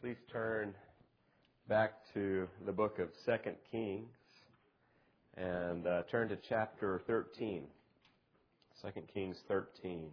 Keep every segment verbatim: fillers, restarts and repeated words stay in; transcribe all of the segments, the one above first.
please turn back to the book of Second Kings and uh, turn to chapter thirteen. Second Kings thirteen.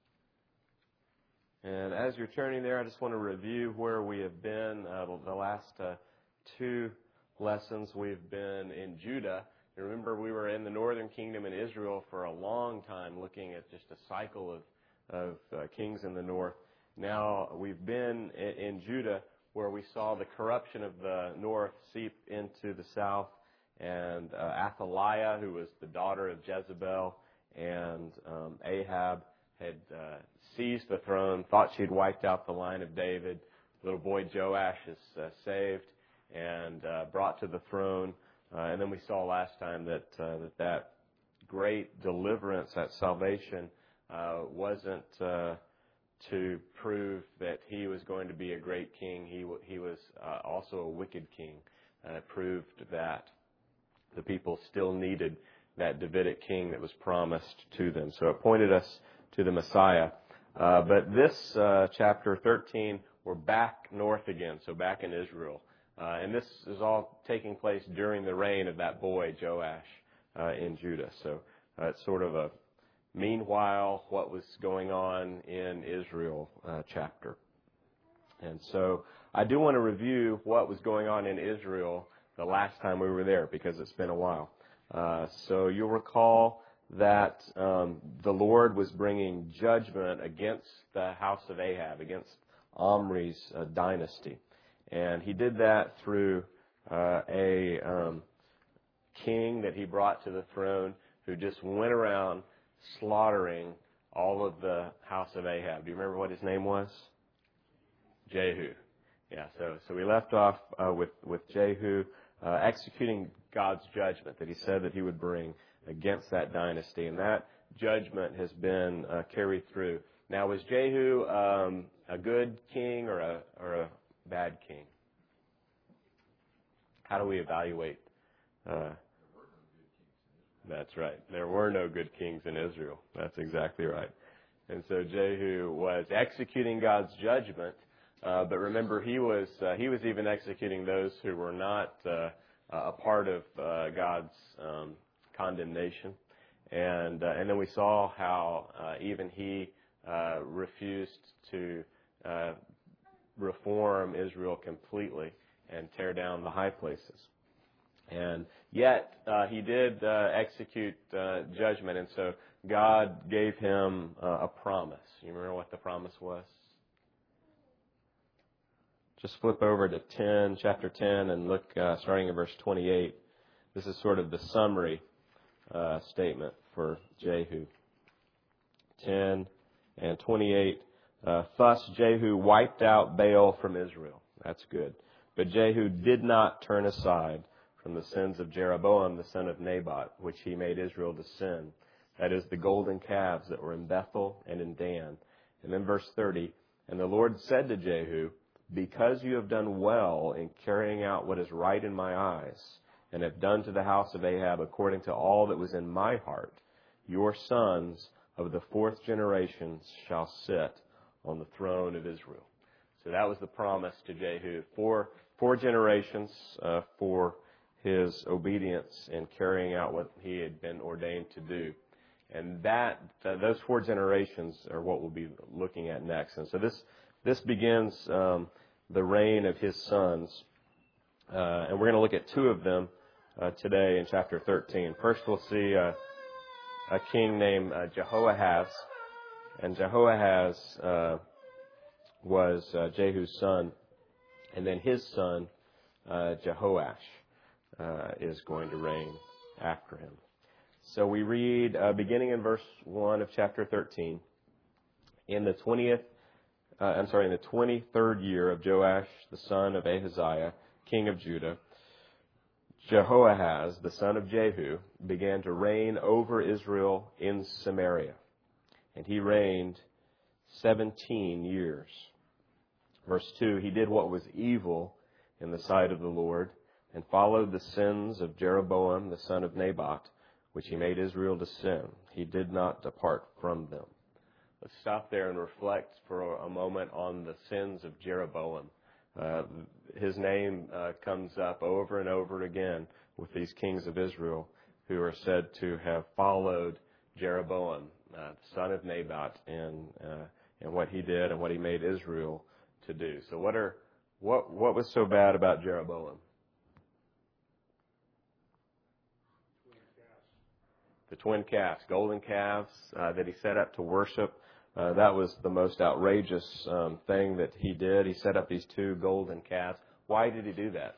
And as you're turning there, I just want to review where we have been. Uh, the last uh, two lessons we've been in Judah. And remember, we were in the northern kingdom in Israel for a long time, looking at just a cycle of, of uh, kings in the north. Now we've been in, in Judah, where we saw the corruption of the north seep into the south, and uh, Athaliah, who was the daughter of Jezebel, and um, Ahab had uh, seized the throne, thought she'd wiped out the line of David. Little boy Joash is uh, saved and uh, brought to the throne. Uh, and then we saw last time that uh, that, that great deliverance, that salvation, uh, wasn't uh, to prove that he was going to be a great king. He w- he was uh, also a wicked king. And it proved that the people still needed that Davidic king that was promised to them. So it pointed us to the Messiah. Uh, but this uh, chapter thirteen, we're back north again, so back in Israel. Uh, and this is all taking place during the reign of that boy, Joash, uh, in Judah. So uh, it's sort of a meanwhile, what was going on in Israel uh, chapter. And so I do want to review what was going on in Israel the last time we were there, because it's been a while. Uh, so you'll recall that um, the Lord was bringing judgment against the house of Ahab, against Omri's uh, dynasty. And he did that through uh, a um, king that he brought to the throne who just went around slaughtering all of the house of Ahab. Do you remember what his name was? Jehu. Yeah, so so we left off uh, with, with Jehu uh, executing God's judgment that he said that he would bring against that dynasty. And that judgment has been uh, carried through. Now, was Jehu um, a good king or a or a bad king? How do we evaluate? Uh, that's right. There were no good kings in Israel. That's exactly right. And so Jehu was executing God's judgment, uh, but remember, he was uh, he was even executing those who were not uh, a part of uh, God's um, condemnation. And uh, and then we saw how uh, even he uh, refused to uh, reform Israel completely and tear down the high places. And yet, uh, he did uh, execute uh, judgment, and so God gave him uh, a promise. You remember what the promise was? Just flip over to ten, chapter ten, and look uh, starting in verse twenty-eight. This is sort of the summary uh, statement for Jehu. ten and twenty-eight. Uh, Thus Jehu wiped out Baal from Israel. That's good. But Jehu did not turn aside from the sins of Jeroboam, the son of Nebat, which he made Israel to sin. That is, the golden calves that were in Bethel and in Dan. And then verse thirty, and the Lord said to Jehu, because you have done well in carrying out what is right in my eyes, and have done to the house of Ahab according to all that was in my heart, your sons of the fourth generation shall sit on the throne of Israel. So that was the promise to Jehu. Four, four generations uh, for his obedience in carrying out what he had been ordained to do. And that uh, those four generations are what we'll be looking at next. And so this this begins um, the reign of his sons. Uh, and we're going to look at two of them uh, today in chapter thirteen. First we'll see uh, a king named uh, Jehoahaz. And Jehoahaz uh, was uh, Jehu's son. And then his son, uh, Jehoash, uh, is going to reign after him. So we read, uh, beginning in verse one of chapter thirteen, in the twentieth, uh, I'm sorry, in the twenty-third year of Joash, the son of Ahaziah, king of Judah, Jehoahaz, the son of Jehu, began to reign over Israel in Samaria. And he reigned seventeen years. Verse two, he did what was evil in the sight of the Lord, and followed the sins of Jeroboam, the son of Nebat, which he made Israel to sin. He did not depart from them. Let's stop there and reflect for a moment on the sins of Jeroboam. Uh, his name uh, comes up over and over again with these kings of Israel who are said to have followed Jeroboam, uh, the son of Nebat, in uh, in what he did and what he made Israel to do. So what are what what was so bad about Jeroboam? The twin calves, golden calves uh, that he set up to worship. Uh, that was the most outrageous um, thing that he did. He set up these two golden calves. Why did he do that?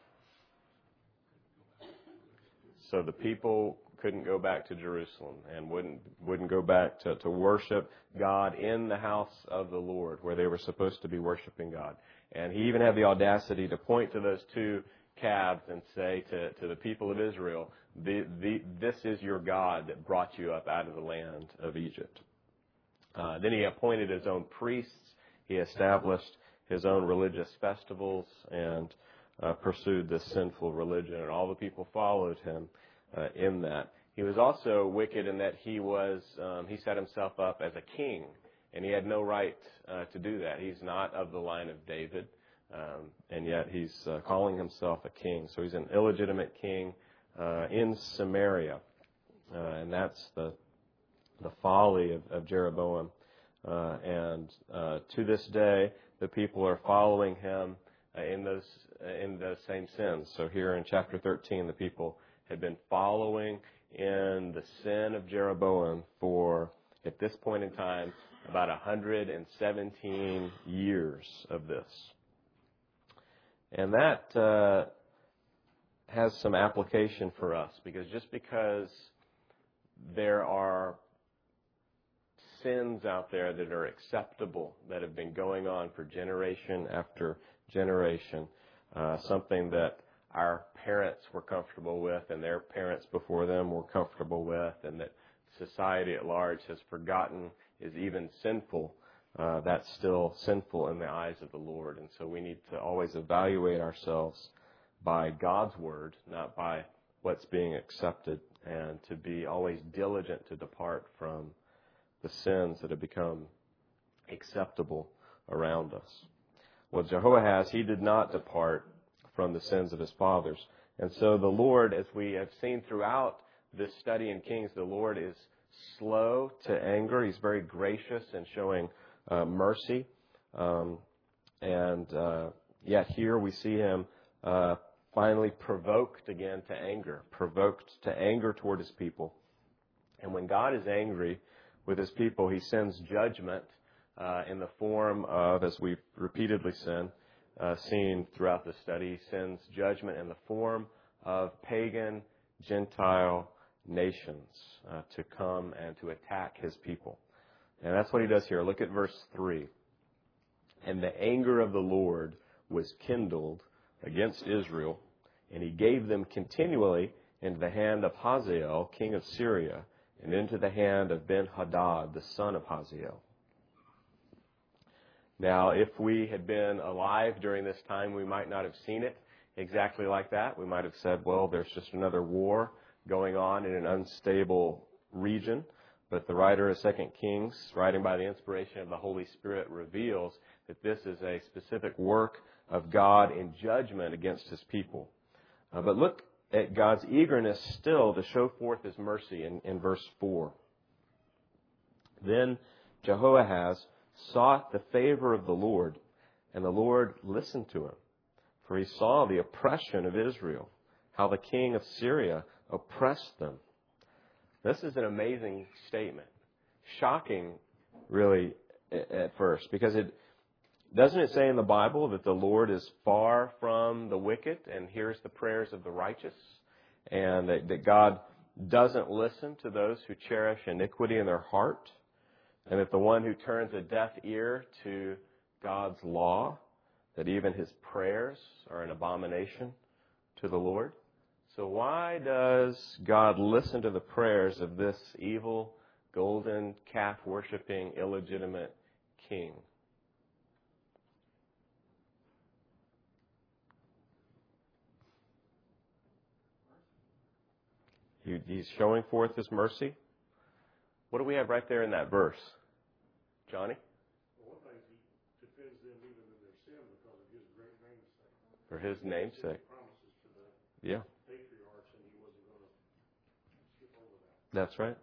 So the people couldn't go back to Jerusalem and wouldn't wouldn't go back to, to worship God in the house of the Lord where they were supposed to be worshiping God. And he even had the audacity to point to those two calves and say to, to the people of Israel, the, the, this is your God that brought you up out of the land of Egypt. Uh, then he appointed his own priests. He established his own religious festivals and uh, pursued this sinful religion, and all the people followed him uh, in that. He was also wicked in that he was um, he set himself up as a king, and he had no right uh, to do that. He's not of the line of David, um, and yet he's uh, calling himself a king. So he's an illegitimate king uh, in Samaria, uh, and that's the the folly of, of Jeroboam. Uh, and uh, to this day, the people are following him uh, in those uh, in those same sins. So here in chapter thirteen, the people had been following in the sin of Jeroboam for, at this point in time, about one hundred seventeen years of this. And that uh, has some application for us, because just because there are sins out there that are acceptable, that have been going on for generation after generation, uh, something that our parents were comfortable with and their parents before them were comfortable with, and that society at large has forgotten is even sinful, uh, that's still sinful in the eyes of the Lord. And so we need to always evaluate ourselves by God's word, not by what's being accepted, and to be always diligent to depart from the sins that have become acceptable around us. Well, Jehoahaz, he did not depart from the sins of his fathers. And so the Lord, as we have seen throughout this study in Kings, the Lord is slow to anger. He's very gracious in showing uh, mercy. Um, and uh, yet here we see him uh, finally provoked again to anger, provoked to anger toward his people. And when God is angry with his people, he sends judgment uh, in the form of, as we've repeatedly seen, uh, seen throughout the study, he sends judgment in the form of pagan, Gentile nations uh, to come and to attack his people. And that's what he does here. Look at verse three. And the anger of the Lord was kindled against Israel, and he gave them continually into the hand of Hazael, king of Syria, and into the hand of Ben-Hadad, the son of Hazael. Now, if we had been alive during this time, we might not have seen it exactly like that. We might have said, well, there's just another war going on in an unstable region. But the writer of Second Kings, writing by the inspiration of the Holy Spirit, reveals that this is a specific work of God in judgment against his people. Uh, but look at God's eagerness still to show forth his mercy in, in verse four. Then Jehoahaz sought the favor of the Lord, and the Lord listened to him. For he saw the oppression of Israel, how the king of Syria oppressed them. This is an amazing statement. Shocking, really, at first, because it doesn't it say in the Bible that the Lord is far from the wicked and hears the prayers of the righteous, and that, that God doesn't listen to those who cherish iniquity in their heart, and that the one who turns a deaf ear to God's law, that even his prayers are an abomination to the Lord? So why does God listen to the prayers of this evil, golden, calf-worshipping, illegitimate king? He, he's showing forth his mercy. What do we have right there in that verse? Johnny? Well, one thing, he defends them even in their sin because of his great name For His name's sake. Yeah. That's right.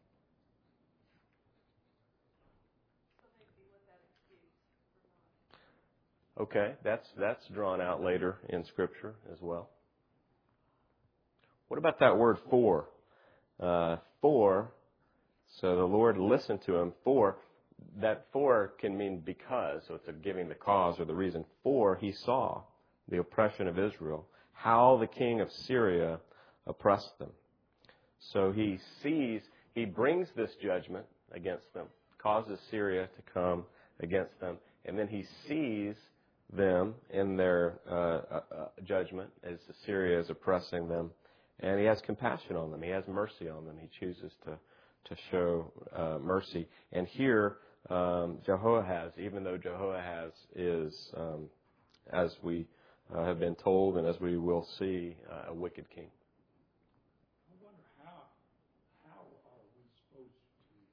Okay, that's that's drawn out later in Scripture as well. What about that word for? Uh, for, so the Lord listened to him. For, that for can mean because, so it's a giving the cause or the reason. For he saw the oppression of Israel, how the king of Syria oppressed them. So he sees, he brings this judgment against them, causes Syria to come against them, and then he sees them in their uh, uh, judgment as Assyria is oppressing them, and he has compassion on them. He has mercy on them. He chooses to to show uh, mercy. And here, um, Jehoahaz, even though Jehoahaz is, um, as we uh, have been told and as we will see, uh, a wicked king. I wonder how how are we supposed to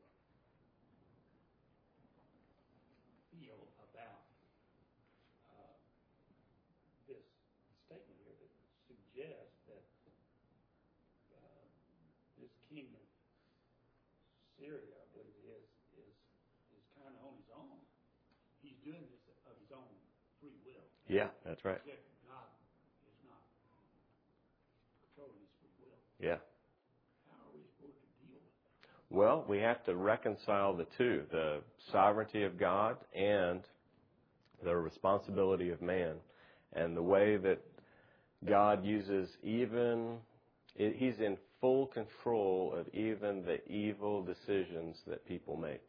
feel about uh, this statement here that suggests that uh, this king of Syria, I believe it is, is is kind of on his own. He's doing this of his own free will. Yeah, that's right. God is not controlling his free will. Yeah. How are we supposed to deal with that? Well, we have to reconcile the two, the sovereignty of God and the responsibility of man, and the way that God uses even, He's in full control of even the evil decisions that people make.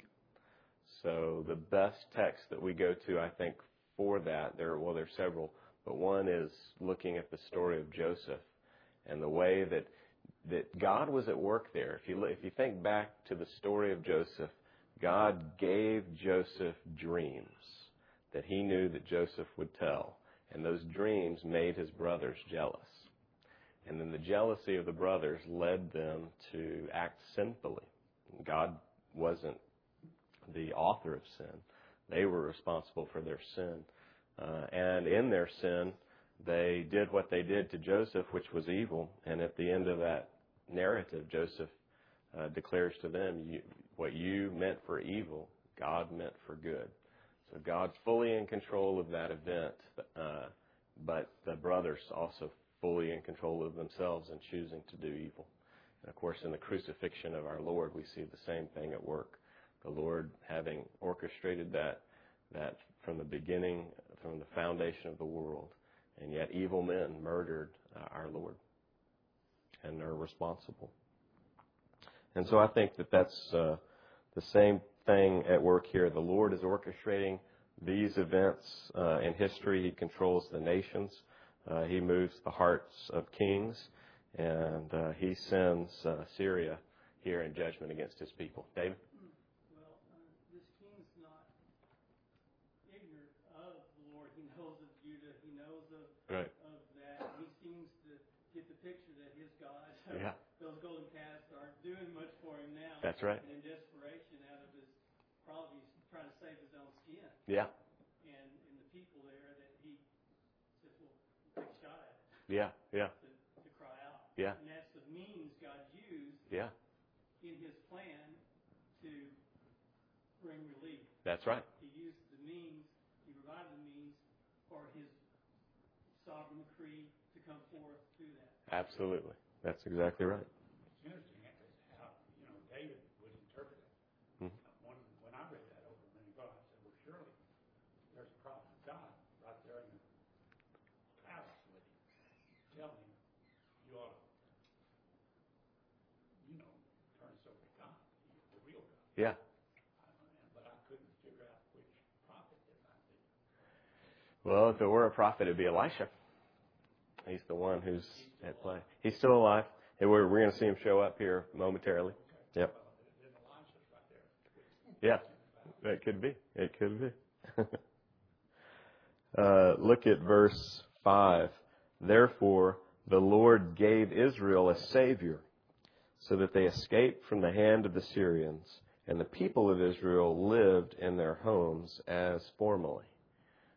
So the best text that we go to, I think, for that, there, well, there's several, but one is looking at the story of Joseph and the way that that God was at work there. If you if you think back to the story of Joseph, God gave Joseph dreams that He knew that Joseph would tell, and those dreams made his brothers jealous. And then the jealousy of the brothers led them to act sinfully. God wasn't the author of sin. They were responsible for their sin. Uh, and in their sin, they did what they did to Joseph, which was evil. And at the end of that narrative, Joseph uh, declares to them, you, what you meant for evil, God meant for good. So God's fully in control of that event, uh, but the brothers also fully in control of themselves and choosing to do evil. And of course, in the crucifixion of our Lord, we see the same thing at work. The Lord having orchestrated that, that from the beginning, from the foundation of the world, and yet evil men murdered uh, our Lord and are responsible. And so I think that that's uh, the same thing at work here. The Lord is orchestrating these events uh, in history. He controls the nations. Uh, he moves the hearts of kings, and uh, He sends uh, Syria here in judgment against His people. David? Well, uh, this king's not ignorant of the Lord. He knows of Judah. He knows of Right. of that. He seems to get the picture that his God, Yeah. those golden calves, aren't doing much for him now. That's right. And in desperation, out of his, probably he's trying to save his own skin. Yeah. And, and the people there that he says, well, take a shot at it. Yeah. Yeah. To, to cry out. Yeah. And that's the means God used Yeah. in His plan to bring relief. That's right. He used the means, He provided the means for His sovereign decree to come forth through that. Absolutely. That's exactly right. It's interesting how, you know, David would interpret it. Mm-hmm. When, when I read that over many times, I said, well, surely there's a prophet of God right there in the palace with him, telling him, you ought to, you know, turn this over to God, the real God. Yeah. But I couldn't figure out which prophet it might be. Well, if it were a prophet, it'd be Elisha. He's the one who's at play. He's still alive. And we're, we're going to see him show up here momentarily. Yep. Then Elisha's right there. Yeah. It could be. It could be. uh, look at verse five. Therefore, the Lord gave Israel a Savior, so that they escaped from the hand of the Syrians, and the people of Israel lived in their homes as formerly.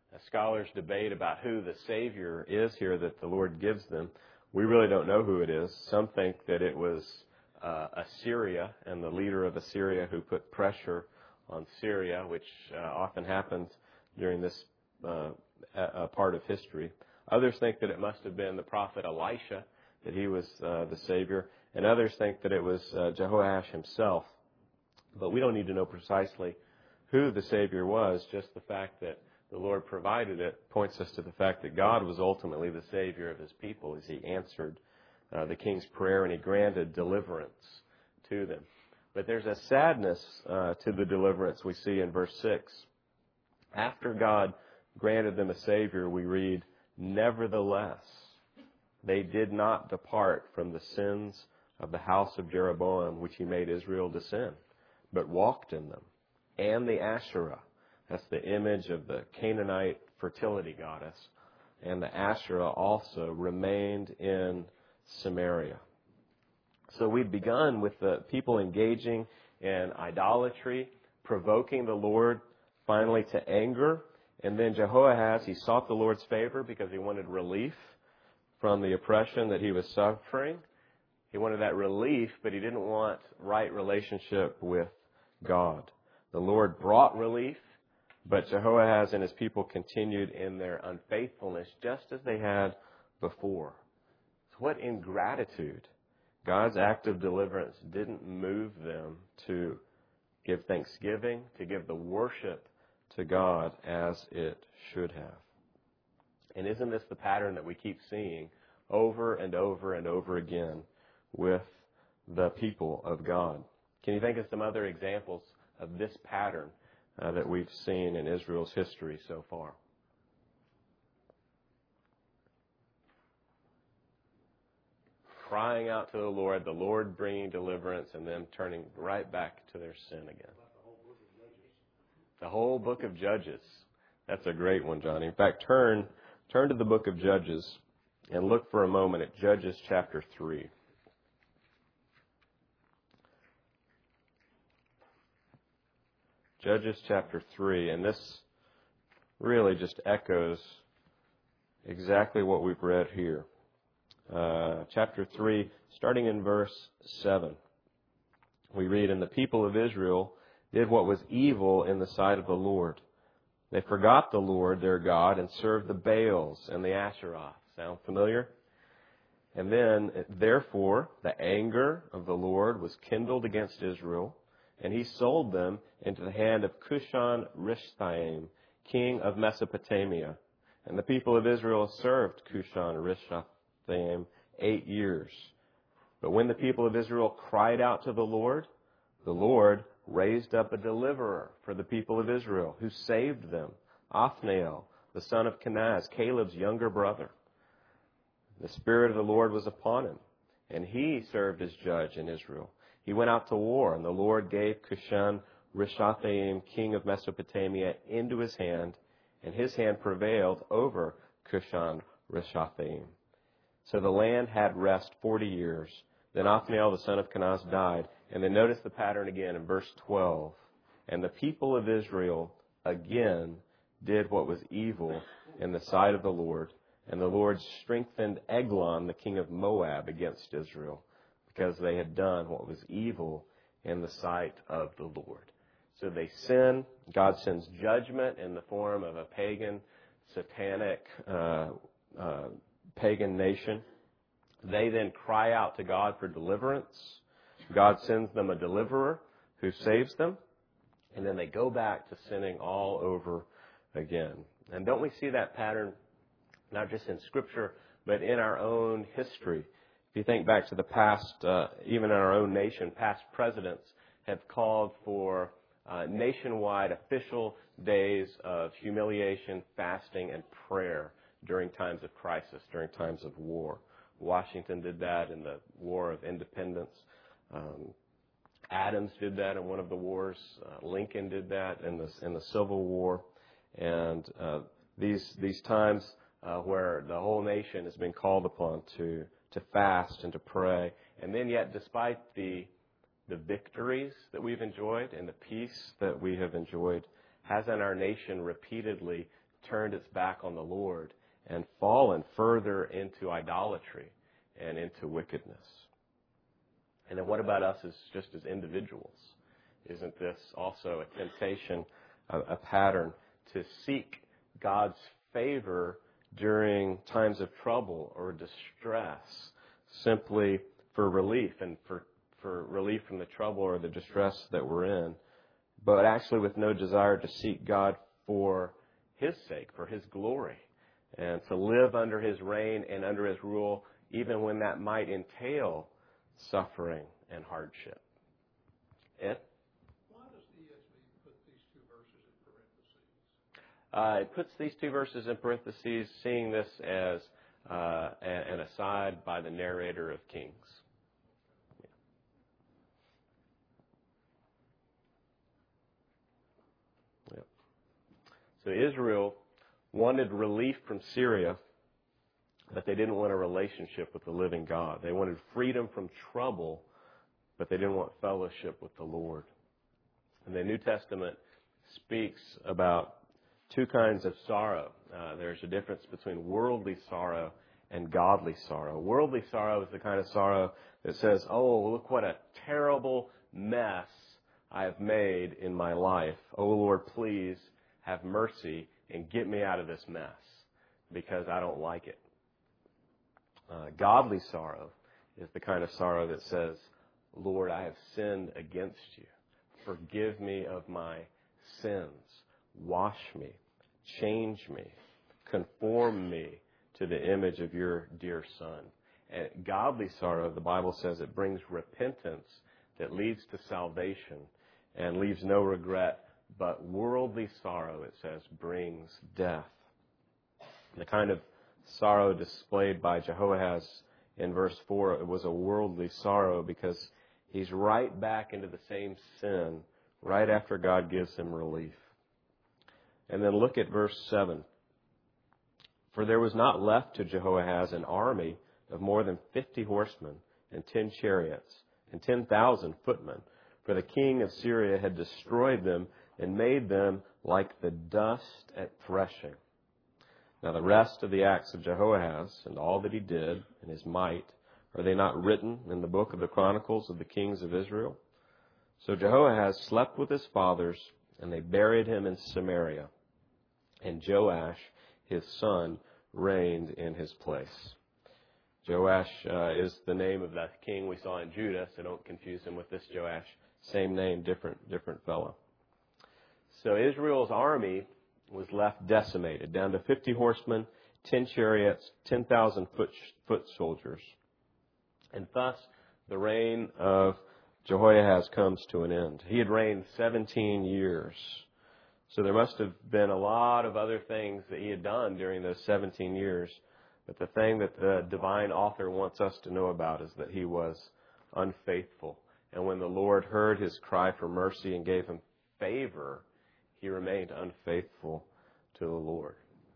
Uh, scholars debate about who the Savior is here that the Lord gives them. We really don't know who it is. Some think that it was uh, Assyria and the leader of Assyria who put pressure on Syria, which uh, often happens during this uh, a, a part of history. Others think that it must have been the prophet Elisha, that he was uh, the Savior. And others think that it was uh, Jehoash himself. But we don't need to know precisely who the Savior was. Just the fact that the Lord provided it points us to the fact that God was ultimately the Savior of His people as He answered uh, the king's prayer and He granted deliverance to them. But there's a sadness uh, to the deliverance we see in verse six. After God granted them a Savior, we read, "Nevertheless, they did not depart from the sins of the house of Jeroboam, which he made Israel to sin, but walked in them, and the Asherah." That's the image of the Canaanite fertility goddess. And the Asherah also remained in Samaria. So we've begun with the people engaging in idolatry, provoking the Lord finally to anger. And then Jehoahaz, he sought the Lord's favor because he wanted relief from the oppression that he was suffering. He wanted that relief, but he didn't want right relationship with God. The Lord brought relief, but Jehoahaz and his people continued in their unfaithfulness just as they had before. So what ingratitude. God's act of deliverance didn't move them to give thanksgiving, to give the worship to God as it should have. And isn't this the pattern that we keep seeing over and over and over again with the people of God? Can you think of some other examples of this pattern Uh, that we've seen in Israel's history so far? Crying out to the Lord, the Lord bringing deliverance, and them turning right back to their sin again. The whole book of Judges. That's a great one, Johnny. In fact, turn turn to the book of Judges and look for a moment at Judges chapter three. Judges chapter three, and this really just echoes exactly what we've read here. Uh, chapter three, starting in verse seven, we read, "And the people of Israel did what was evil in the sight of the Lord. They forgot the Lord their God and served the Baals and the Asherah." Sound familiar? And then, "Therefore, the anger of the Lord was kindled against Israel, and he sold them into the hand of Cushan-Rishathaim, king of Mesopotamia. And the people of Israel served Cushan-Rishathaim eight years. But when the people of Israel cried out to the Lord, the Lord raised up a deliverer for the people of Israel, who saved them, Othniel, the son of Kenaz, Caleb's younger brother. The Spirit of the Lord was upon him, and he served as judge in Israel. He went out to war, and the Lord gave Cushan-Rishathaim, king of Mesopotamia, into his hand, and his hand prevailed over Cushan-Rishathaim. So the land had rest forty years. Then Othniel, the son of Kenaz, died. And then notice the pattern again in verse twelve. "And the people of Israel again did what was evil in the sight of the Lord. And the Lord strengthened Eglon, the king of Moab, against Israel, because they had done what was evil in the sight of the Lord." So they sin. God sends judgment in the form of a pagan, satanic, uh, uh, pagan nation. They then cry out to God for deliverance. God sends them a deliverer who saves them. And then they go back to sinning all over again. And don't we see that pattern not just in Scripture, but in our own history? If you think back to the past, uh, even in our own nation, past presidents have called for uh, nationwide official days of humiliation, fasting, and prayer during times of crisis, during times of war. Washington did that in the War of Independence. Um, Adams did that in one of the wars. Uh, Lincoln did that in the in the Civil War. And uh, these these times uh, where the whole nation has been called upon to to fast and to pray. And then yet, despite the the victories that we've enjoyed and the peace that we have enjoyed, hasn't our nation repeatedly turned its back on the Lord and fallen further into idolatry and into wickedness. And then what about us as just as individuals? Isn't this also a temptation, a, a pattern to seek God's favor during times of trouble or distress, simply for relief and for, for relief from the trouble or the distress that we're in, but actually with no desire to seek God for His sake, for His glory, and to live under His reign and under His rule, even when that might entail suffering and hardship. Ed? Why does the E S V put these two verses in parentheses? Uh, it puts these two verses in parentheses, seeing this as uh, an aside by the narrator of Kings. Yeah. Yeah. So Israel wanted relief from Syria, but they didn't want a relationship with the living God. They wanted freedom from trouble, but they didn't want fellowship with the Lord. And the New Testament speaks about two kinds of sorrow. Uh, there's a difference between worldly sorrow and godly sorrow. Worldly sorrow is the kind of sorrow that says, oh, look what a terrible mess I have made in my life. Oh, Lord, please have mercy and get me out of this mess because I don't like it. Uh, godly sorrow is the kind of sorrow that says, Lord, I have sinned against you. Forgive me of my sins. Wash me. Change me. Conform me to the image of your dear Son. And godly sorrow, the Bible says, it brings repentance that leads to salvation and leaves no regret. But worldly sorrow, it says, brings death. The kind of sorrow displayed by Jehoahaz in verse four, it was a worldly sorrow because he's right back into the same sin right after God gives him relief. And then look at verse seven. For there was not left to Jehoahaz an army of more than fifty horsemen and ten chariots and ten thousand footmen, for the king of Syria had destroyed them and made them like the dust at threshing. Now the rest of the acts of Jehoahaz and all that he did and his might, are they not written in the book of the Chronicles of the kings of Israel? So Jehoahaz slept with his fathers, and they buried him in Samaria. And Joash, his son, reigned in his place. Joash uh, is the name of that king we saw in Judah, so don't confuse him with this Joash. Same name, different different fellow. So Israel's army was left decimated, down to fifty horsemen, ten chariots, ten thousand foot, foot soldiers. And thus, the reign of Jehoahaz comes to an end. He had reigned seventeen years. So there must have been a lot of other things that he had done during those seventeen years. But the thing that the divine author wants us to know about is that he was unfaithful. And when the Lord heard his cry for mercy and gave him favor, he remained unfaithful to the Lord.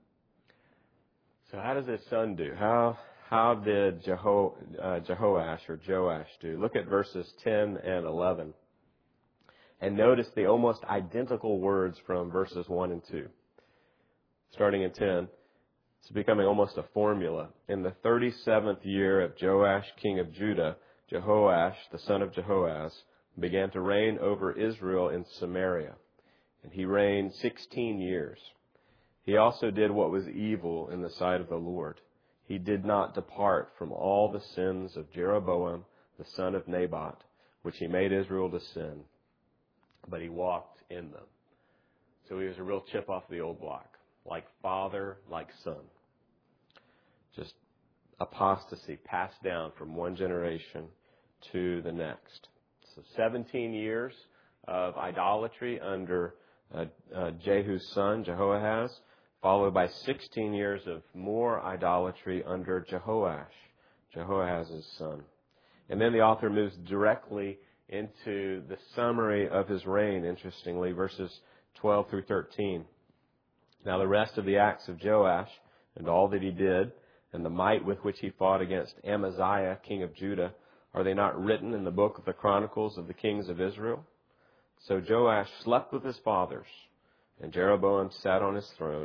So how does his son do? How how did Jeho, uh, Jehoash or Joash do? Look at verses ten and eleven. And notice the almost identical words from verses one and two. Starting in ten, it's becoming almost a formula. In the thirty-seventh year of Joash, king of Judah, Jehoash, the son of Jehoahaz, began to reign over Israel in Samaria. And he reigned sixteen years. He also did what was evil in the sight of the Lord. He did not depart from all the sins of Jeroboam, the son of Nebat, which he made Israel to sin, but he walked in them. So he was a real chip off the old block, like father, like son. Just apostasy passed down from one generation to the next. So seventeen years of idolatry under uh, uh, Jehu's son, Jehoahaz, followed by sixteen years of more idolatry under Jehoash, Jehoahaz's son. And then the author moves directly into the summary of his reign, interestingly, verses twelve through thirteen. Now the rest of the acts of Joash and all that he did, and the might with which he fought against Amaziah, king of Judah, are they not written in the book of the Chronicles of the kings of Israel? So Joash slept with his fathers, and Jeroboam sat on his throne,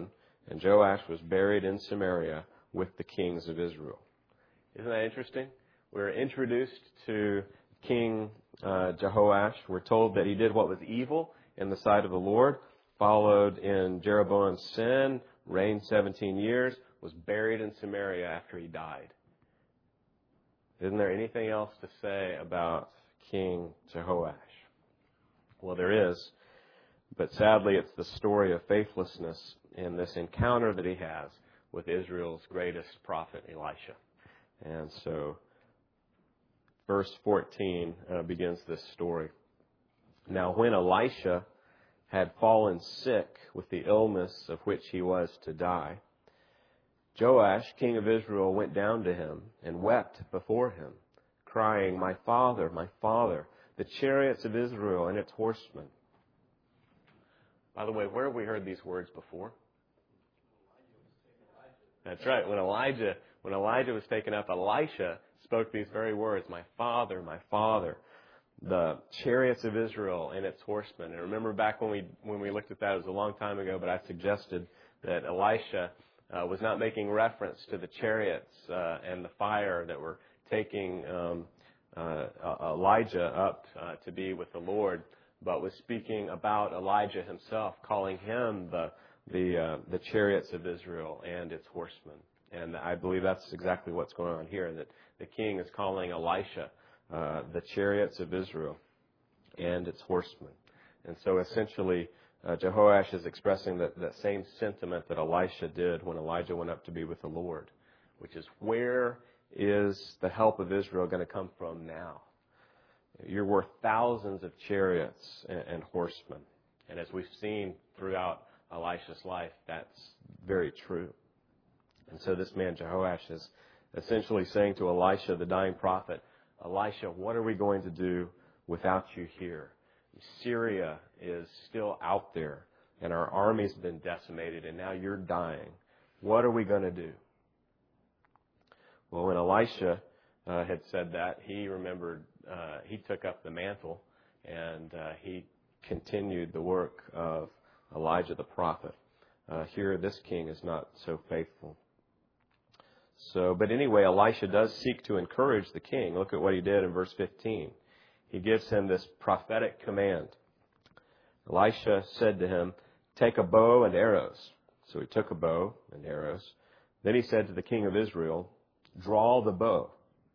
and Joash was buried in Samaria with the kings of Israel. Isn't that interesting? We're introduced to King uh, Jehoash. We're told that he did what was evil in the sight of the Lord, followed in Jeroboam's sin, reigned seventeen years, was buried in Samaria after he died. Isn't there anything else to say about King Jehoash? Well, there is, but sadly it's the story of faithlessness in this encounter that he has with Israel's greatest prophet, Elisha. And so, verse fourteen uh, begins this story. Now, when Elisha had fallen sick with the illness of which he was to die, Joash, king of Israel, went down to him and wept before him, crying, "My father, my father, the chariots of Israel and its horsemen." By the way, where have we heard these words before? That's right. When Elijah, when Elijah was taken up, Elisha spoke these very words, "My father, my father, the chariots of Israel and its horsemen." And remember back when we when we looked at that, it was a long time ago, but I suggested that Elisha uh, was not making reference to the chariots uh, and the fire that were taking um, uh, Elijah up uh, to be with the Lord, but was speaking about Elijah himself, calling him the the uh, the chariots of Israel and its horsemen. And I believe that's exactly what's going on here, that the king is calling Elisha uh, the chariots of Israel and its horsemen. And so essentially, uh, Jehoash is expressing that, that same sentiment that Elisha did when Elijah went up to be with the Lord, which is, where is the help of Israel going to come from now? You're worth thousands of chariots and, and horsemen. And as we've seen throughout Elisha's life, that's very true. And so this man, Jehoash, is essentially saying to Elisha, the dying prophet, "Elisha, what are we going to do without you here? Syria is still out there, and our army's been decimated, and now you're dying. What are we going to do?" Well, when Elisha uh, had said that, he remembered, uh, he took up the mantle, and uh, he continued the work of Elijah the prophet. Uh, here, this king is not so faithful. So, but anyway, Elisha does seek to encourage the king. Look at what he did in verse fifteen. He gives him this prophetic command. Elisha said to him, "Take a bow and arrows." So he took a bow and arrows. Then he said to the king of Israel, "Draw the bow."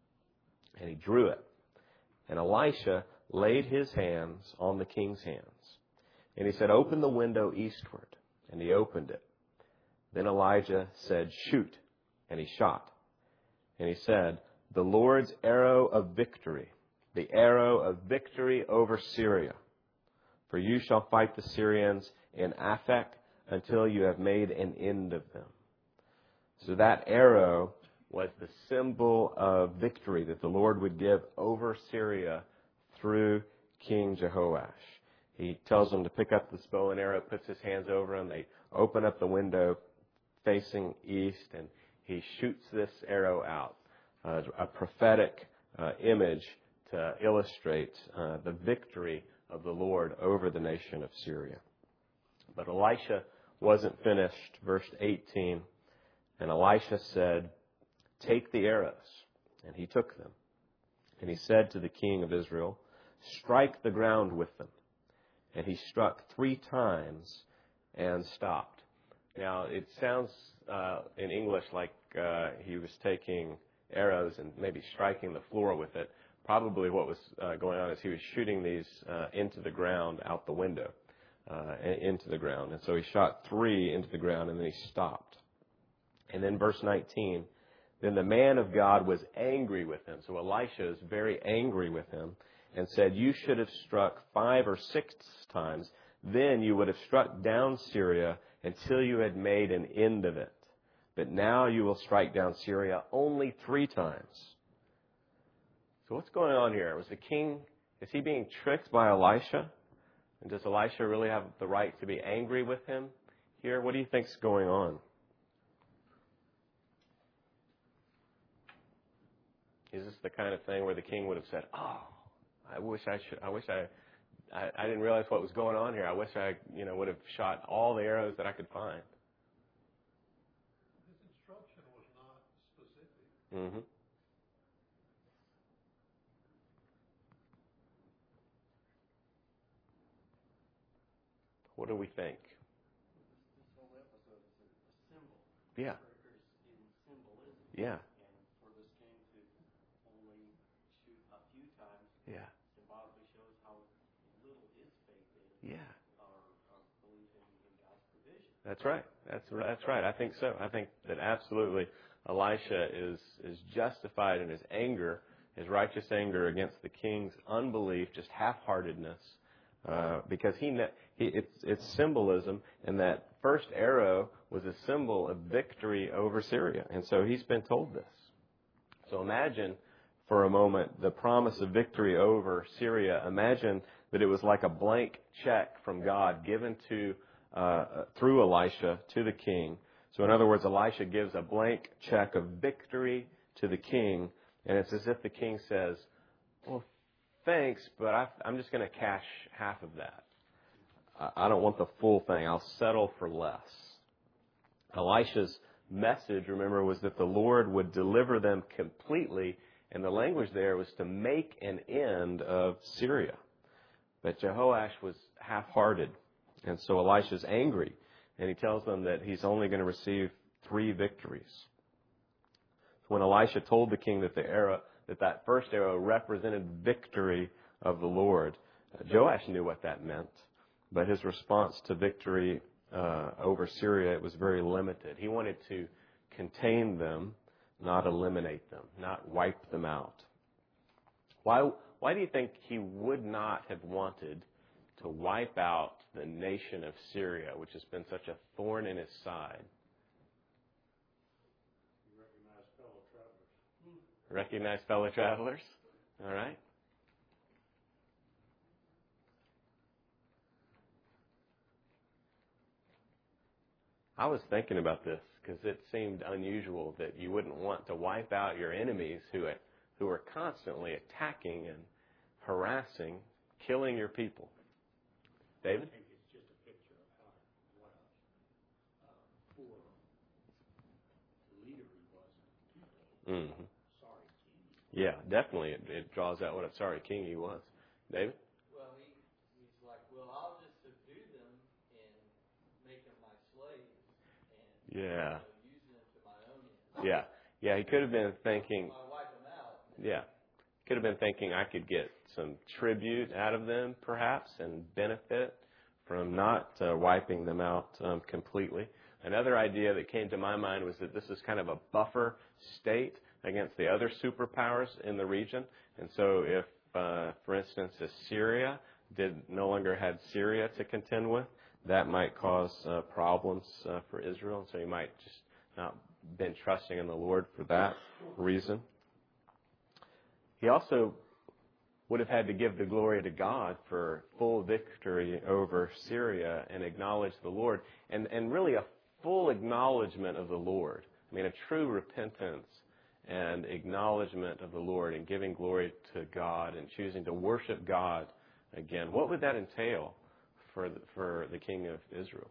And he drew it. And Elisha laid his hands on the king's hands. And he said, "Open the window eastward." And he opened it. Then Elijah said, "Shoot." And he shot. And he said, "The Lord's arrow of victory, the arrow of victory over Syria. For you shall fight the Syrians in Aphek until you have made an end of them." So that arrow was the symbol of victory that the Lord would give over Syria through King Jehoash. He tells them to pick up this bow and arrow, puts his hands over them. They open up the window facing east, and he shoots this arrow out, uh, a prophetic uh, image to illustrate uh, the victory of the Lord over the nation of Syria. But Elisha wasn't finished. Verse eighteen, and Elisha said, "Take the arrows." And he took them. And he said to the king of Israel, "Strike the ground with them." And he struck three times and stopped. Now, it sounds uh, in English like uh, he was taking arrows and maybe striking the floor with it. Probably what was uh, going on is he was shooting these uh, into the ground, out the window, uh, into the ground. And so he shot three into the ground, and then he stopped. And then verse nineteen, then the man of God was angry with him. So Elisha is very angry with him and said, "You should have struck five or six times. Then you would have struck down Syria until you had made an end of it. But now you will strike down Syria only three times." So what's going on here? Was the king, is he being tricked by Elisha? And does Elisha really have the right to be angry with him here? What do you think's going on? Is this the kind of thing where the king would have said, "Oh, I wish I should, I wish I, I, I didn't realize what was going on here. I wish I, you know, would have shot all the arrows that I could find"? Mm-hmm. What do we think? This whole episode is a, a symbol. Yeah. Characters in symbolism. Yeah. And for this king to only shoot a few times Yeah. symbolically shows how little his faith is. Yeah. Or, or belief in, in God's provision. That's right. That's that's right. I think so. I think that absolutely Elisha is is justified in his anger, his righteous anger against the king's unbelief, just half-heartedness, uh, because he, he it's it's symbolism, and that first arrow was a symbol of victory over Syria, and so he's been told this. So imagine for a moment the promise of victory over Syria. Imagine that it was like a blank check from God given to Uh, through Elisha to the king. So in other words, Elisha gives a blank check of victory to the king, and it's as if the king says, well, thanks, but I, I'm just going to cash half of that. I, I don't want the full thing. I'll settle for less. Elisha's message, remember, was that the Lord would deliver them completely, and the language there was to make an end of Syria. But Jehoash was half-hearted. And so Elisha's angry, and he tells them that he's only going to receive three victories. When Elisha told the king that the arrow, that that first arrow represented victory of the Lord, uh, Joash knew what that meant, but his response to victory uh, over Syria, it was very limited. He wanted to contain them, not eliminate them, not wipe them out. Why? Why do you think he would not have wanted to wipe out the nation of Syria, which has been such a thorn in his side? You recognize fellow travelers. Recognize fellow travelers? All right. I was thinking about this because it seemed unusual that you wouldn't want to wipe out your enemies who who are constantly attacking and harassing, killing your people. David? I think it's just a picture of how what a uh, poor leader he was of the people. Mm-hmm. Sorry, king. Yeah, definitely. It, it draws out what a sorry king he was. David? Well, he, he's like, well, I'll just subdue them and make them my slaves and Yeah. you know, use them to my own end. Yeah. Yeah, he could have been thinking, I'll wipe them out. yeah, could have been thinking I could get some tribute out of them, perhaps, and benefit from not uh, wiping them out um, completely. Another idea that came to my mind was that this is kind of a buffer state against the other superpowers in the region. And so if, uh, for instance, Assyria did no longer had Syria to contend with, that might cause uh, problems uh, for Israel. And so he might just not been trusting in the Lord for that reason. He also would have had to give the glory to God for full victory over Syria and acknowledge the Lord, and, and really a full acknowledgement of the Lord. I mean, a true repentance and acknowledgement of the Lord and giving glory to God and choosing to worship God again. What would that entail for the, for the king of Israel?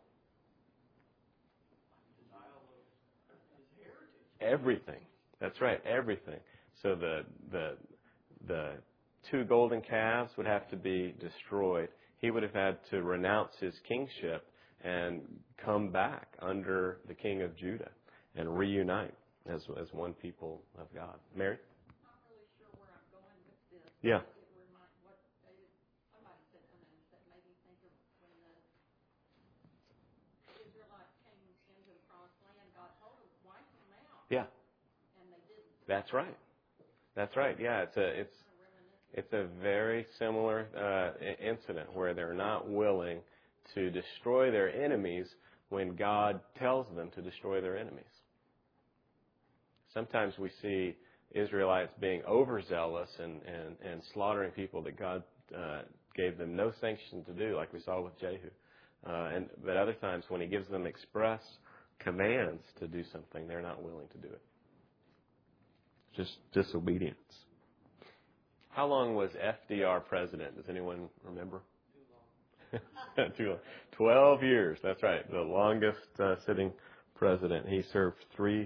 Denial of his heritage. Everything. That's right, everything. So the the the two golden calves would have to be destroyed. He would have had to renounce his kingship and come back under the king of Judah and reunite as as one people of God. Mary? Not really sure where I'm going with this. Yeah. It remind, what David, somebody said something that made me think of when the Israelites came into the promised land, God told them, wipe them out. Yeah. And they didn't. That's right. That's right. Yeah, it's a it's it's a very similar uh, incident where they're not willing to destroy their enemies when God tells them to destroy their enemies. Sometimes we see Israelites being overzealous and, and, and slaughtering people that God uh, gave them no sanction to do, like we saw with Jehu. Uh, and but other times when He gives them express commands to do something, they're not willing to do it. Just disobedience. How long was F D R president? Does anyone remember? Too long. Too long. Twelve years. That's right. The longest uh, sitting president. He served three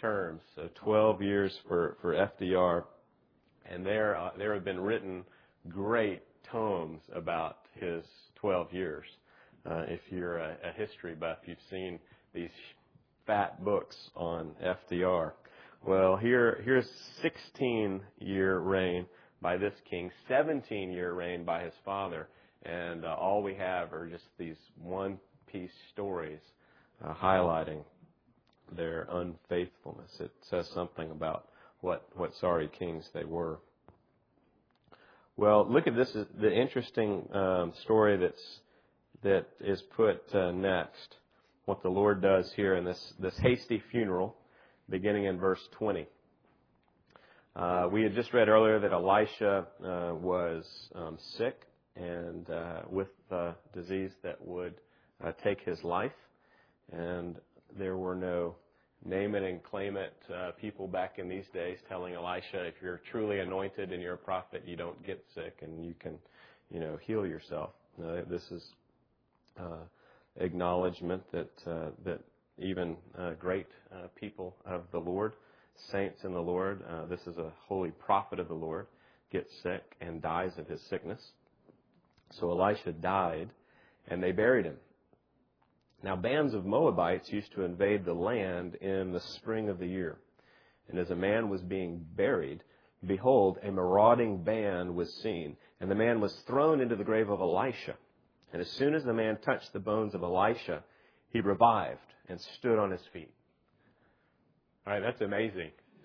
terms, so twelve years for, for F D R. And there, uh, there have been written great tomes about his twelve years. Uh, if you're a, a history buff, you've seen these fat books on F D R. Well, here, here's sixteen-year reign by this king, seventeen-year reign by his father, and uh, all we have are just these one-piece stories uh, highlighting their unfaithfulness. It says something about what, what sorry kings they were. Well, look at this, the interesting um, story that's that is put uh, next. What the Lord does here in this, this hasty funeral, beginning in verse twenty. Uh, we had just read earlier that Elisha uh, was um, sick and uh, with a disease that would uh, take his life. And there were no name it and claim it uh, people back in these days telling Elisha, if you're truly anointed and you're a prophet, you don't get sick and you can, you know, heal yourself. Uh, this is uh, acknowledgement that uh, that even uh, great uh, people of the Lord, saints in the Lord, uh, this is a holy prophet of the Lord, gets sick and dies of his sickness. So Elisha died, and they buried him. Now, bands of Moabites used to invade the land in the spring of the year. And as a man was being buried, behold, a marauding band was seen, and the man was thrown into the grave of Elisha. And as soon as the man touched the bones of Elisha, he revived and stood on his feet. All right, that's amazing.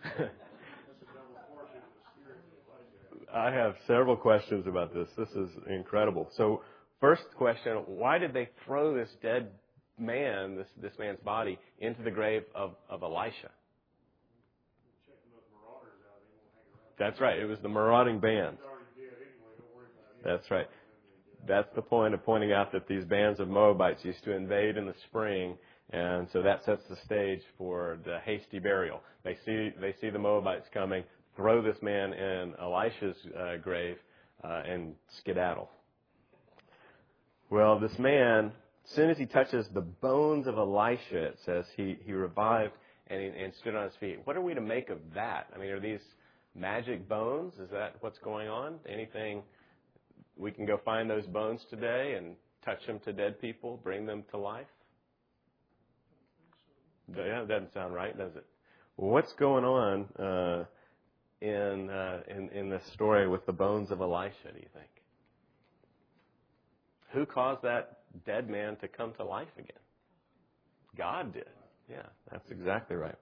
I have several questions about this. This is incredible. So, first question, why did they throw this dead man, this, this man's body, into the grave of, of Elisha? That's right. It was the marauding band. That's right. That's the point of pointing out that these bands of Moabites used to invade in the spring, and so that sets the stage for the hasty burial. They see they see the Moabites coming, throw this man in Elisha's uh, grave, uh, and skedaddle. Well, this man, as soon as he touches the bones of Elisha, it says he, he revived and, he, and stood on his feet. What are we to make of that? I mean, are these magic bones? Is that what's going on? Anything, we can go find those bones today and touch them to dead people, bring them to life? Yeah, that doesn't sound right, does it? Well, what's going on uh, in, uh, in in this story with the bones of Elisha, do you think? Who caused that dead man to come to life again? God did. Yeah, that's exactly right.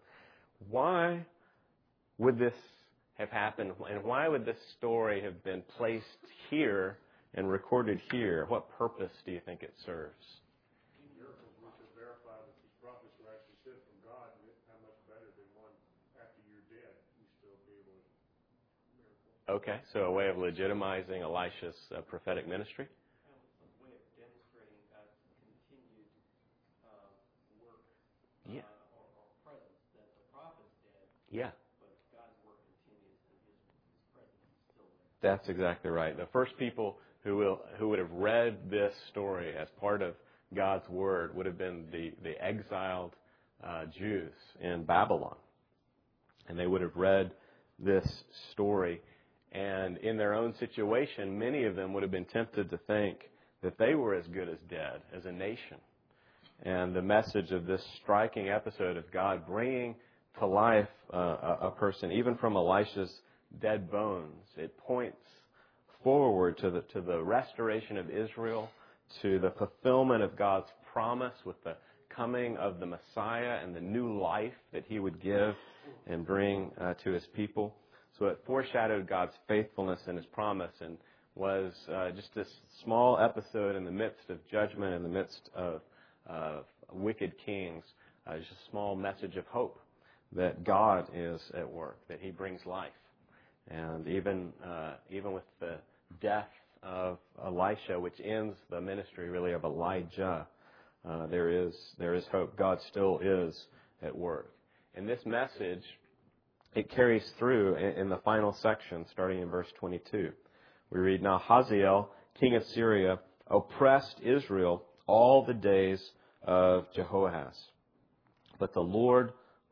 Why would this have happened, and why would this story have been placed here and recorded here? What purpose do you think it serves? Miracles we could verify that these prophets were actually sent from God, and how much better than one after you're dead, you still be able to miracle. Okay, so a way of legitimizing Elisha's uh, prophetic ministry? A way of demonstrating God's continued uh, work uh, Yeah. or, or presence, that the prophet's dead, Yeah. but God's work continues and his, his presence is still there. That's exactly right. The first people who will who would have read this story as part of God's Word would have been the, the exiled uh, Jews in Babylon. And they would have read this story. And in their own situation, many of them would have been tempted to think that they were as good as dead as a nation. And the message of this striking episode of God bringing to life uh, a, a person, even from Elisha's dead bones, it points forward to the to the restoration of Israel, to the fulfillment of God's promise with the coming of the Messiah and the new life that He would give and bring uh, to His people. So it foreshadowed God's faithfulness and His promise, and was uh, just this small episode in the midst of judgment, in the midst of uh, wicked kings, uh, just a small message of hope that God is at work, that He brings life. And even uh, even with the death of Elisha, which ends the ministry really of Elijah, uh, there is there is hope. God still is at work. And this message, it carries through in, in the final section, starting in verse twenty-two. We read, "Now Hazael, king of Syria, oppressed Israel all the days of Jehoahaz. But the Lord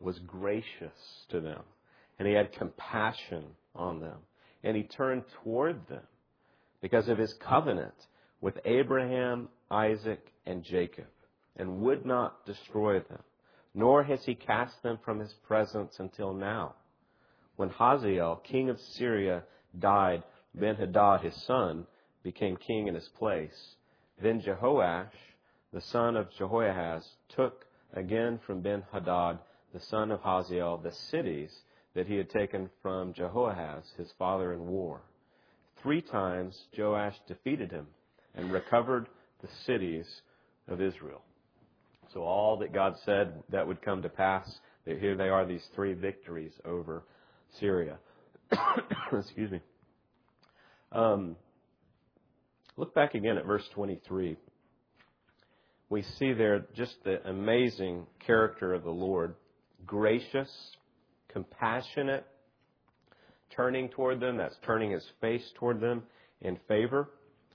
was gracious to them, and He had compassion on them, and He turned toward them because of His covenant with Abraham, Isaac, and Jacob, and would not destroy them, nor has He cast them from His presence until now. When Hazael, king of Syria, died, Ben-Hadad, his son, became king in his place. Then Jehoash, the son of Jehoahaz, took again from Ben-Hadad, the son of Hazael, the cities that he had taken from Jehoahaz, his father, in war. Three times Joash defeated him and recovered the cities of Israel. So all that God said that would come to pass, that here they are, these three victories over Syria. Excuse me. Um, look back again at verse twenty-three. We see there just the amazing character of the Lord. Gracious, compassionate, turning toward them. That's turning His face toward them in favor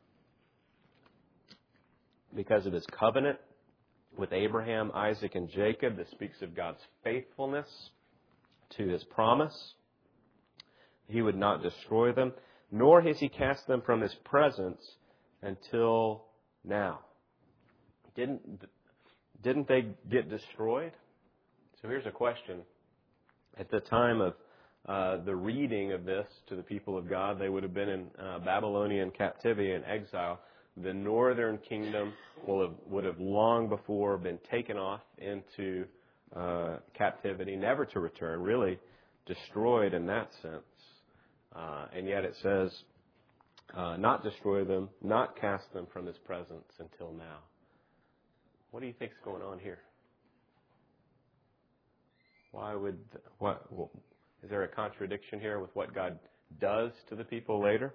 because of His covenant with Abraham, Isaac, and Jacob that speaks of God's faithfulness to His promise. He would not destroy them, nor has He cast them from His presence until now. Didn't, didn't they get destroyed? So here's a question. At the time of uh, the reading of this to the people of God, they would have been in uh, Babylonian captivity and exile. The northern kingdom will have, would have long before been taken off into uh, captivity, never to return, really destroyed in that sense. Uh, and yet it says, uh, not destroy them, not cast them from His presence until now. What do you think is going on here? Why would, what, well, is there a contradiction here with what God does to the people later?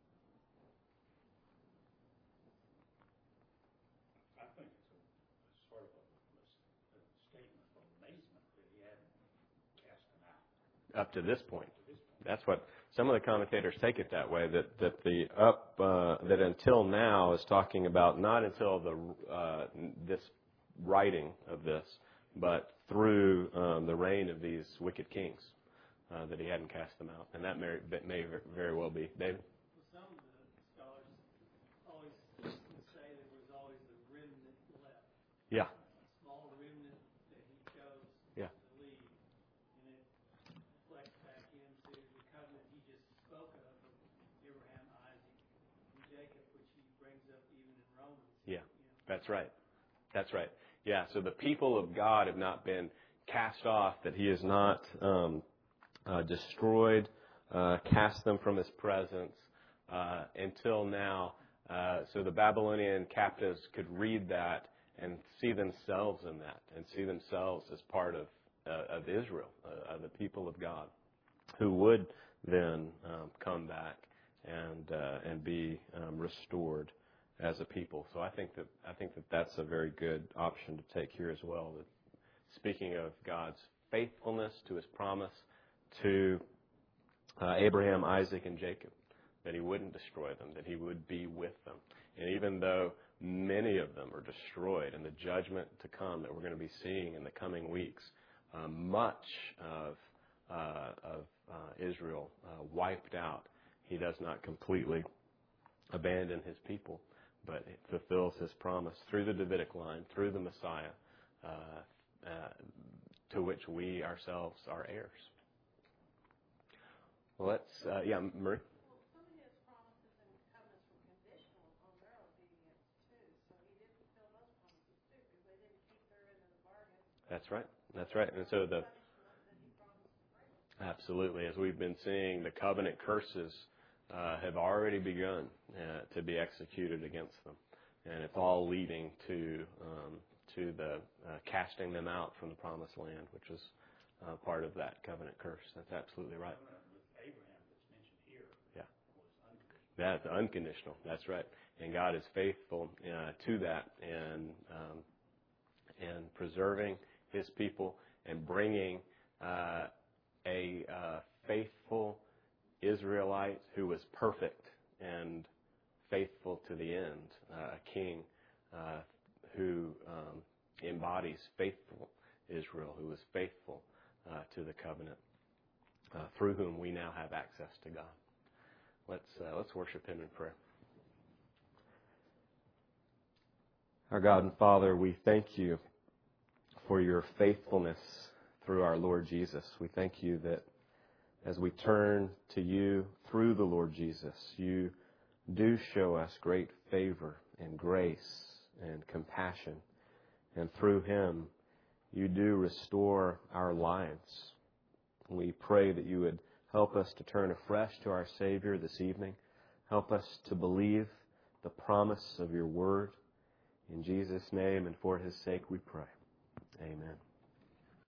I think it's a, a sort of a, a statement of amazement that He hadn't cast them out. Up to this point. That's what some of the commentators take it that way, that, that the up, uh, that until now is talking about not until the, uh, this writing of this, but through um, the reign of these wicked kings, uh, that He hadn't cast them out. And that may, that may very well be. David? Well, some of the scholars always say there was always a remnant left. Yeah. A small remnant that He chose Yeah. to leave. And it reflects back into the covenant He just spoke of, of Abraham, Isaac, and Jacob, which He brings up even in Romans. Yeah. You know. That's right. That's right. Yeah, so the people of God have not been cast off, that He has not um, uh, destroyed, uh, cast them from His presence uh, until now. Uh, so the Babylonian captives could read that and see themselves in that, and see themselves as part of uh, of Israel, uh, of the people of God, who would then um, come back and uh, and be um, restored as a people. So I think that I think that that's a very good option to take here as well. That speaking of God's faithfulness to His promise to uh, Abraham, Isaac, and Jacob, that He wouldn't destroy them, that He would be with them. And even though many of them are destroyed, and the judgment to come that we're going to be seeing in the coming weeks, uh, much of uh, of uh, Israel uh, wiped out, He does not completely abandon His people, but it fulfills His promise through the Davidic line, through the Messiah, uh, uh, to which we ourselves are heirs. Well, let's, uh, yeah, Marie? Well, some of His promises and covenants were conditional on their obedience, too. So He did fulfill those promises, too, because they didn't keep their end of the bargain. That's right. That's right. And so the, Punishment that He promised to bring them. absolutely, as we've been seeing, the covenant curses uh, have already begun uh, to be executed against them. And it's all leading to um, to the uh, casting them out from the promised land, which is uh, part of that covenant curse. That's absolutely right. With Abraham that's mentioned here Yeah. was unconditional. That's unconditional. That's right. And God is faithful uh, to that, and um, and preserving His people and bringing uh, a uh, faithful Israelite who was perfect and faithful to the end, uh, a king uh, who um, embodies faithful Israel, who was faithful uh, to the covenant, uh, through whom we now have access to God. Let's uh, let's worship Him in prayer. Our God and Father, we thank you for your faithfulness through our Lord Jesus. We thank you that as we turn to you through the Lord Jesus, you do show us great favor and grace and compassion. And through Him, you do restore our lives. We pray that you would help us to turn afresh to our Savior this evening. Help us to believe the promise of your word. In Jesus' name and for His sake we pray. Amen.